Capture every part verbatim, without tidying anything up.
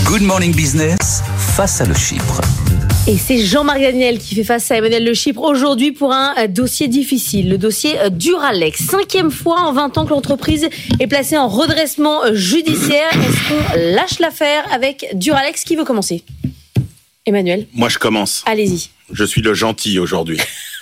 Good Morning Business, face à Le Chypre. Et c'est Jean-Marc Daniel qui fait face à Emmanuel Le Chypre aujourd'hui pour un dossier difficile, le dossier Duralex. Cinquième fois en vingt ans que l'entreprise est placée en redressement judiciaire. Est-ce qu'on lâche l'affaire avec Duralex? Qui veut commencer? Emmanuel? Moi, je commence. Allez-y. Je suis le gentil aujourd'hui.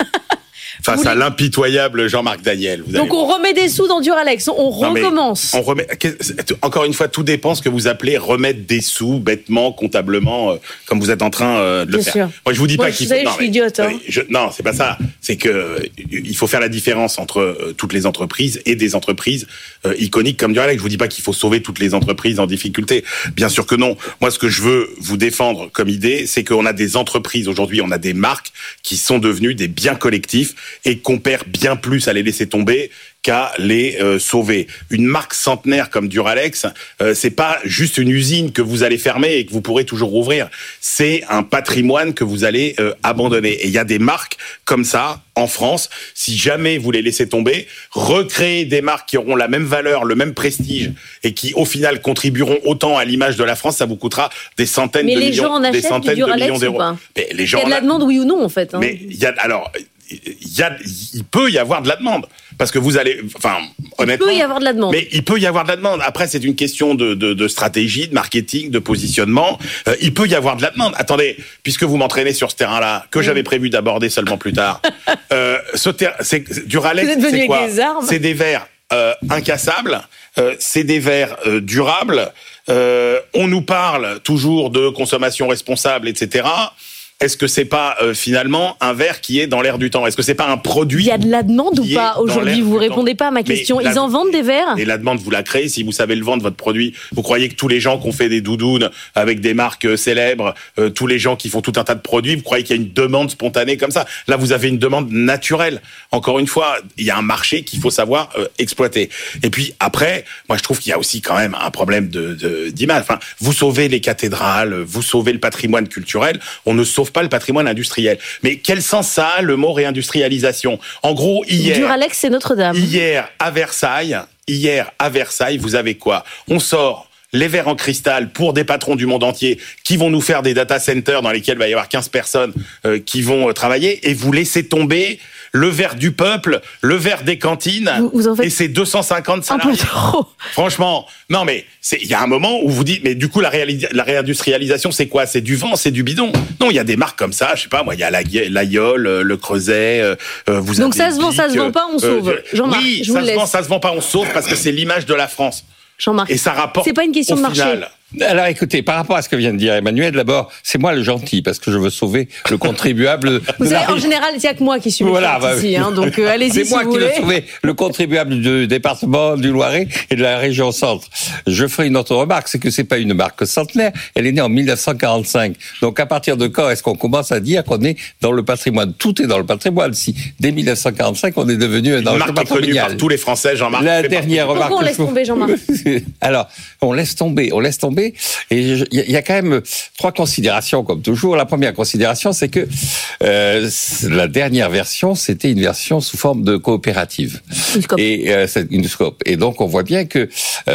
Face à l'impitoyable Jean-Marc Daniel. Vous Donc on remet des sous dans Duralex, on non recommence. On remet. Encore une fois, tout dépend ce que vous appelez remettre des sous bêtement, comptablement, euh, comme vous êtes en train euh, de le Bien faire. Sûr. Moi, je vous dis Moi, pas je qu'il faut. Faut, non, je suis idiote. Hein. Je, non, c'est pas ça. C'est que euh, il faut faire la différence entre euh, toutes les entreprises et des entreprises euh, iconiques comme Duralex. Je vous dis pas qu'il faut sauver toutes les entreprises en difficulté. Bien sûr que non. Moi, ce que je veux vous défendre comme idée, c'est qu'on a des entreprises aujourd'hui, on a des marques qui sont devenues des biens collectifs et qu'on perd bien plus à les laisser tomber qu'à les euh, sauver. Une marque centenaire comme Duralex, euh, c'est pas juste une usine que vous allez fermer et que vous pourrez toujours rouvrir. C'est un patrimoine que vous allez euh, abandonner. Et il y a des marques comme ça en France. Si jamais vous les laissez tomber, recréer des marques qui auront la même valeur, le même prestige et qui au final contribueront autant à l'image de la France, ça vous coûtera des centaines mais de les millions, gens en des achètent centaines du de millions d'euros. Mais les gens il y a de la demande, oui ou non, en fait. Hein. Mais il y a alors. Il, y a, il peut y avoir de la demande parce que vous allez, enfin, honnêtement, il peut y avoir de la demande. Mais il peut y avoir de la demande. Après, c'est une question de, de, de stratégie, de marketing, de positionnement. Euh, il peut y avoir de la demande. Attendez, puisque vous m'entraînez sur ce terrain-là, que mmh. j'avais prévu d'aborder seulement plus tard, euh, ce ter- c'est, Duralex, c'est quoi? Des c'est des verres euh, incassables, euh, c'est des verres euh, durables. Euh, on nous parle toujours de consommation responsable, et cetera. Est-ce que c'est pas euh, finalement un verre qui est dans l'air du temps? Est-ce que c'est pas un produit? Il y a de la demande ou pas aujourd'hui? Vous répondez pas à ma question. Ils en vendent des verres? Et la demande, vous la créez si vous savez le vendre, votre produit. Vous croyez que tous les gens qui ont fait des doudounes avec des marques euh, célèbres, euh, tous les gens qui font tout un tas de produits, vous croyez qu'il y a une demande spontanée comme ça? Là, vous avez une demande naturelle. Encore une fois, il y a un marché qu'il faut savoir euh, exploiter. Et puis après, moi je trouve qu'il y a aussi quand même un problème de, de d'image. Enfin, vous sauvez les cathédrales, vous sauvez le patrimoine culturel, on ne sauve pas le patrimoine industriel. Mais quel sens ça a, le mot réindustrialisation? En gros, hier... Duralex, c'est Notre-Dame. Hier, à Versailles, hier, à Versailles, vous avez quoi? On sort les verres en cristal pour des patrons du monde entier qui vont nous faire des data centers dans lesquels il va y avoir quinze personnes euh, qui vont euh, travailler, et vous laissez tomber le verre du peuple, le verre des cantines, vous, vous en faites et c'est deux cent cinquante salariés. Un peu trop. Franchement, non mais il y a un moment où vous dites, mais du coup la, réalis- la réindustrialisation c'est quoi? C'est du vent, c'est du bidon. Non, il y a des marques comme ça, je sais pas moi, il y a la, l'Aïol, le Creuset, euh, vous Donc avez ça se vend, ça se vend pas, on sauve. Euh, Jean-Marc, oui, je ça vous se laisse. vend, ça se vend pas, on sauve parce que c'est l'image de la France. Jean-Marc, et ça rapporte. C'est pas une question de marché. Final. Alors écoutez, par rapport à ce que vient de dire Emmanuel, d'abord, c'est moi le gentil, parce que je veux sauver le contribuable. Vous savez, en général, il n'y a que moi qui suis voilà, bah, ici, hein, donc euh, allez-y c'est si moi vous qui voulez. veux sauver le contribuable du département du Loiret et de la région centre. Je ferai une autre remarque, c'est que c'est pas une marque centenaire, elle est née en mille neuf cent quarante-cinq. Donc à partir de quand est-ce qu'on commence à dire qu'on est dans le patrimoine? Tout est dans le patrimoine. Si dès mille neuf cent quarante-cinq, on est devenu un marque patrimonial. Par tous les Français, Jean-Marc. La dernière remarque. Pourquoi on laisse tomber, Jean-Marc? Alors, on laisse tomber, on laisse tomber, et il y a quand même trois considérations, comme toujours. La première considération, c'est que euh, la dernière version, c'était une version sous forme de coopérative. Une scope. Et euh, c'est une scope. Et donc, on voit bien que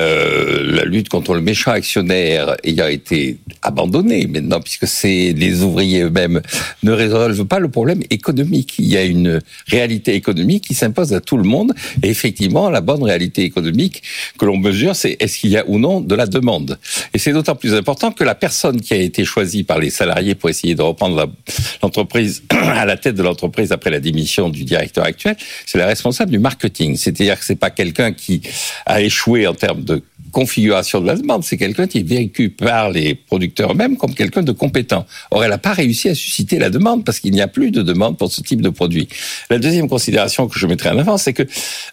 euh, la lutte contre le méchant actionnaire ayant été abandonnée maintenant, puisque c'est les ouvriers eux-mêmes ne résolvent pas le problème économique. Il y a une réalité économique qui s'impose à tout le monde. Et effectivement, la bonne réalité économique que l'on mesure, c'est est-ce qu'il y a ou non de la demande. Et c'est d'autant plus important que la personne qui a été choisie par les salariés pour essayer de reprendre la, l'entreprise à la tête de l'entreprise après la démission du directeur actuel, c'est la responsable du marketing. C'est-à-dire que c'est pas quelqu'un qui a échoué en termes de configuration de la demande, c'est quelqu'un qui est vécu par les producteurs eux-mêmes comme quelqu'un de compétent. Or, elle n'a pas réussi à susciter la demande parce qu'il n'y a plus de demande pour ce type de produit. La deuxième considération que je mettrai en avant, c'est que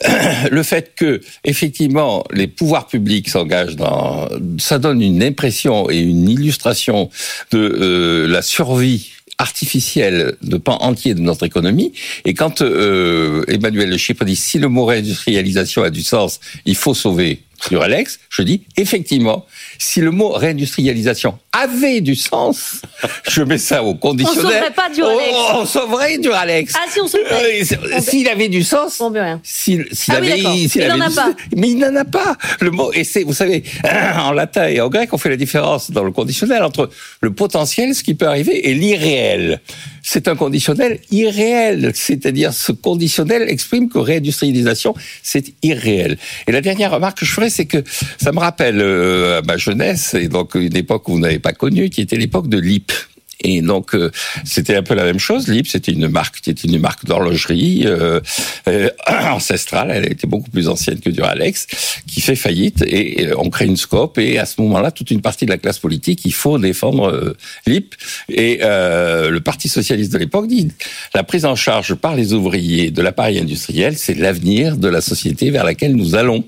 le fait que, effectivement, les pouvoirs publics s'engagent dans... Ça donne une impression et une illustration de euh, la survie artificielle de pans entiers de notre économie. Et quand euh, Emmanuel Le Chypre dit si le mot réindustrialisation a du sens, il faut sauver Duralex, je dis effectivement, si le mot réindustrialisation avait du sens, je mets ça au conditionnel. On sauverait pas Duralex. On, on sauverait Duralex. Ah, si on sauverait. Euh, S'il avait du sens. On veut rien. S'il, s'il Ah oui, avait, d'accord. s'il Il avait n'en a du- pas. Mais il n'en a pas. Le mot, et c'est, vous savez, en latin et en grec, on fait la différence dans le conditionnel entre le potentiel, ce qui peut arriver, et l'irréel. C'est un conditionnel irréel. C'est-à-dire, ce conditionnel exprime que réindustrialisation, c'est irréel. Et la dernière remarque que je ferai, c'est que ça me rappelle euh, à ma jeunesse, et donc une époque que vous n'avez pas connue, qui était l'époque de L I P. Et donc, euh, c'était un peu la même chose. L I P, c'était une marque, c'était une marque d'horlogerie euh, euh, ancestrale. Elle était beaucoup plus ancienne que Duralex, qui fait faillite. Et euh, on crée une scope. Et à ce moment-là, toute une partie de la classe politique, il faut défendre euh, L I P. Et euh, le Parti socialiste de l'époque dit la prise en charge par les ouvriers de l'appareil industriel, c'est l'avenir de la société vers laquelle nous allons.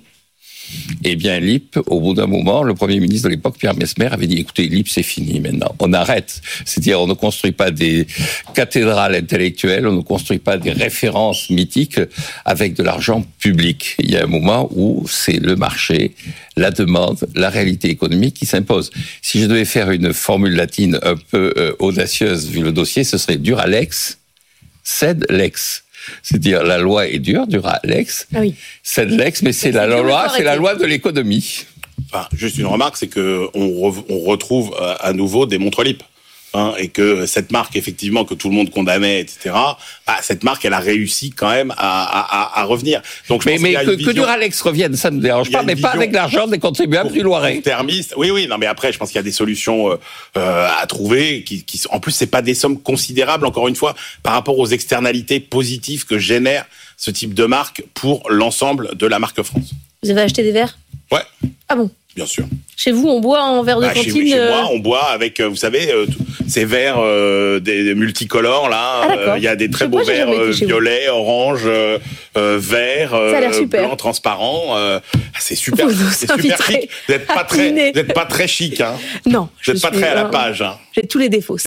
Eh bien, L I P, au bout d'un moment, le Premier ministre de l'époque, Pierre Messmer, avait dit, écoutez, L I P, c'est fini maintenant. On arrête. C'est-à-dire, on ne construit pas des cathédrales intellectuelles, on ne construit pas des références mythiques avec de l'argent public. Il y a un moment où c'est le marché, la demande, la réalité économique qui s'impose. Si je devais faire une formule latine un peu euh, audacieuse vu le dossier, ce serait Duralex, cède lex. C'est-à-dire, la loi est dure, Duralex, Ah oui. cède lex, mais c'est C'est la dur, loi, faut c'est la arrêter. loi de l'économie. Enfin, juste une remarque, c'est que on, re- on retrouve euh, à nouveau des montres L I P. Hein, et que cette marque, effectivement, que tout le monde condamnait, et cetera, bah, cette marque, elle a réussi quand même à, à, à, à revenir. Donc, je Mais, pense mais qu'il y a que, une que vision Duralex revienne, ça ne me dérange Il y a pas, une mais pas vision avec l'argent des contribuables du Loiret. termiste. Oui, oui, non, mais après, je pense qu'il y a des solutions euh, euh, à trouver. Qui, qui, en plus, c'est pas des sommes considérables, encore une fois, par rapport aux externalités positives que génère ce type de marque pour l'ensemble de la marque France. Vous avez acheté des verres? Ouais, Ah bon? bien sûr. Chez vous, on boit en verre de Bah, chez, cantine chez euh, moi, on boit avec, euh, vous savez, euh, tout- ces verres euh, des, des multicolores là. Ah, d'accord. Euh, Il y a des très Je sais beaux pas, j'ai verres jamais été euh, chez vous. violets, orange, euh, euh, vert, Ça a l'air euh, super. blanc, transparent. Euh, ah, c'est super, Vous nous c'est super inviterez chic. Vous n'êtes à pas très, dîner. vous êtes pas très chic, hein. Non. Vous n'êtes je pas suis, très à la euh, page, hein. J'ai tous les défauts.